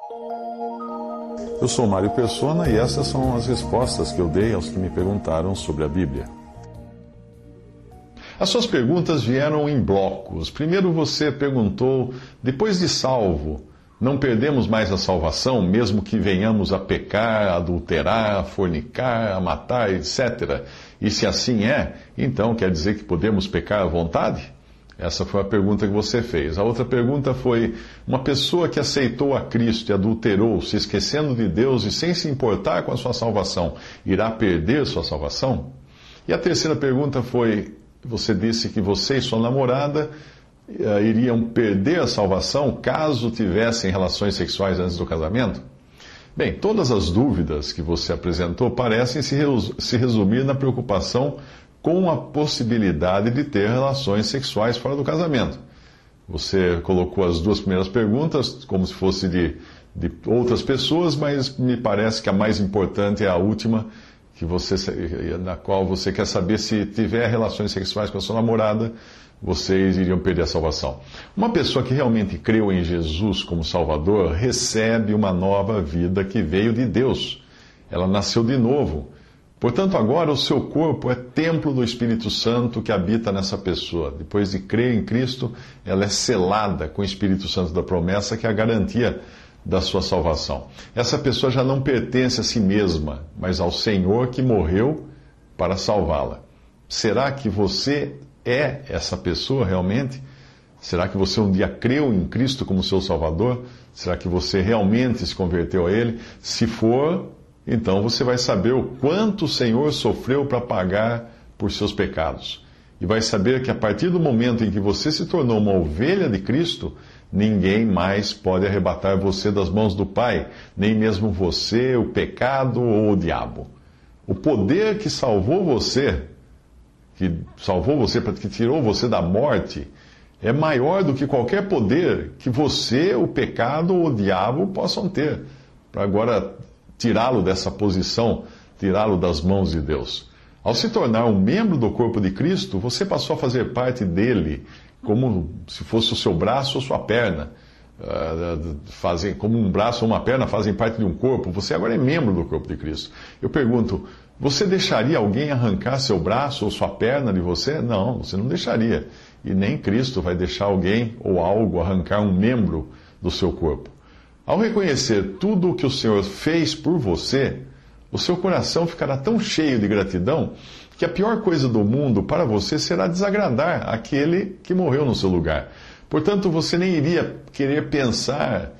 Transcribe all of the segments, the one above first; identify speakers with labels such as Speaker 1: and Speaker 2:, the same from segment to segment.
Speaker 1: Eu sou Mário Persona e essas são as respostas que eu dei aos que me perguntaram sobre a Bíblia. As suas perguntas vieram em blocos. Primeiro você perguntou, depois de salvo, não perdemos mais a salvação, mesmo que venhamos a pecar, a adulterar, a fornicar, a matar, etc. E se assim é, então quer dizer que podemos pecar à vontade? Essa foi a pergunta que você fez. A outra pergunta foi, uma pessoa que aceitou a Cristo e adulterou, se esquecendo de Deus e sem se importar com a sua salvação, irá perder sua salvação? E a terceira pergunta foi, você disse que você e sua namorada iriam perder a salvação caso tivessem relações sexuais antes do casamento? Bem, todas as dúvidas que você apresentou parecem se resumir na preocupação com a possibilidade de ter relações sexuais fora do casamento. Você colocou as duas primeiras perguntas como se fosse de outras pessoas, mas me parece que a mais importante é a última, na qual você quer saber se tiver relações sexuais com a sua namorada, vocês iriam perder a salvação. Uma pessoa que realmente creu em Jesus como Salvador recebe uma nova vida que veio de Deus. Ela nasceu de novo. Portanto, agora o seu corpo é templo do Espírito Santo que habita nessa pessoa. Depois de crer em Cristo, ela é selada com o Espírito Santo da promessa, que é a garantia da sua salvação. Essa pessoa já não pertence a si mesma, mas ao Senhor que morreu para salvá-la. Será que você é essa pessoa realmente? Será que você um dia creu em Cristo como seu Salvador? Será que você realmente se converteu a Ele? Se for, então você vai saber o quanto o Senhor sofreu para pagar por seus pecados. E vai saber que a partir do momento em que você se tornou uma ovelha de Cristo, ninguém mais pode arrebatar você das mãos do Pai, nem mesmo você, o pecado ou o diabo. O poder que salvou você, que tirou você da morte, é maior do que qualquer poder que você, o pecado ou o diabo possam ter, para agora tirá-lo dessa posição, tirá-lo das mãos de Deus. Ao se tornar um membro do corpo de Cristo, você passou a fazer parte dele, como se fosse o seu braço ou sua perna. Como um braço ou uma perna fazem parte de um corpo, você agora é membro do corpo de Cristo. Eu pergunto, você deixaria alguém arrancar seu braço ou sua perna de você? Não, você não deixaria. E nem Cristo vai deixar alguém ou algo arrancar um membro do seu corpo. Ao reconhecer tudo o que o Senhor fez por você, o seu coração ficará tão cheio de gratidão que a pior coisa do mundo para você será desagradar aquele que morreu no seu lugar. Portanto, você nem iria querer pensar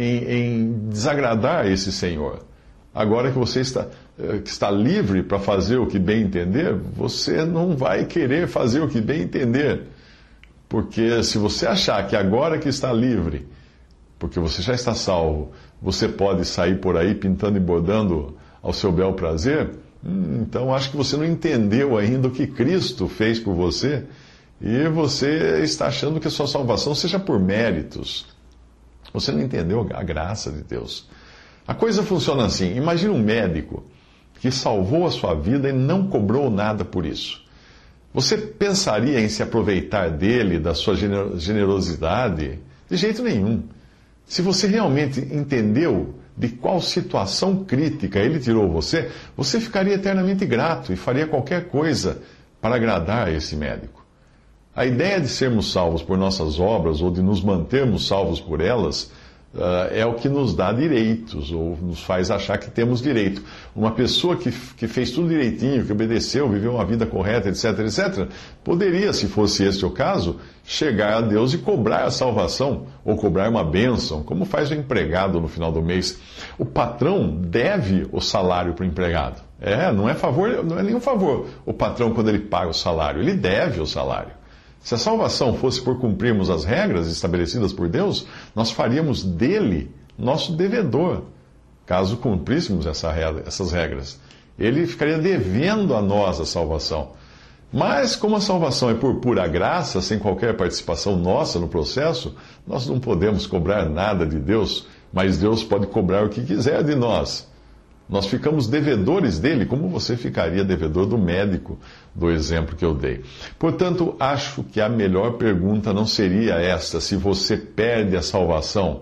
Speaker 1: em desagradar esse Senhor. Agora que você está livre para fazer o que bem entender, você não vai querer fazer o que bem entender. Porque se você achar que agora que está livre, porque você já está salvo, você pode sair por aí pintando e bordando ao seu bel prazer, então acho que você não entendeu ainda o que Cristo fez por você e você está achando que a sua salvação seja por méritos. Você não entendeu a graça de Deus. A coisa funciona assim. Imagine um médico que salvou a sua vida e não cobrou nada por isso. Você pensaria em se aproveitar dele, da sua generosidade? De jeito nenhum. Se você realmente entendeu de qual situação crítica ele tirou você, você ficaria eternamente grato e faria qualquer coisa para agradar a esse médico. A ideia de sermos salvos por nossas obras ou de nos mantermos salvos por elas é o que nos dá direitos, ou nos faz achar que temos direito. Uma pessoa que fez tudo direitinho, que obedeceu, viveu uma vida correta, etc., etc., poderia, se fosse esse o caso, chegar a Deus e cobrar a salvação, ou cobrar uma bênção, como faz o empregado no final do mês. O patrão deve o salário para o empregado. Não é nenhum favor o patrão quando ele paga o salário, ele deve o salário. Se a salvação fosse por cumprirmos as regras estabelecidas por Deus, nós faríamos dele nosso devedor, caso cumpríssemos essas regras. Ele ficaria devendo a nós a salvação. Mas, como a salvação é por pura graça, sem qualquer participação nossa no processo, nós não podemos cobrar nada de Deus, mas Deus pode cobrar o que quiser de nós. Nós ficamos devedores dele, como você ficaria devedor do médico, do exemplo que eu dei. Portanto, acho que a melhor pergunta não seria esta, se você perde a salvação,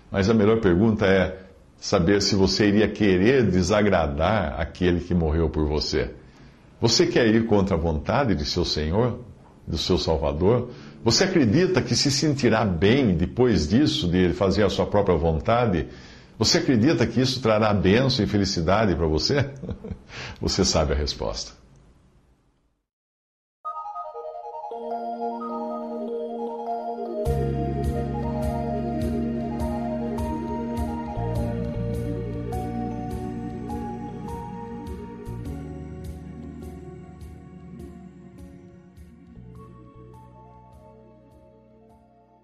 Speaker 1: Mas a melhor pergunta é saber se você iria querer desagradar aquele que morreu por você. Você quer ir contra a vontade de seu Senhor, do seu Salvador? Você acredita que se sentirá bem depois disso, de fazer a sua própria vontade? Você acredita que isso trará bênção e felicidade para você? Você sabe a resposta.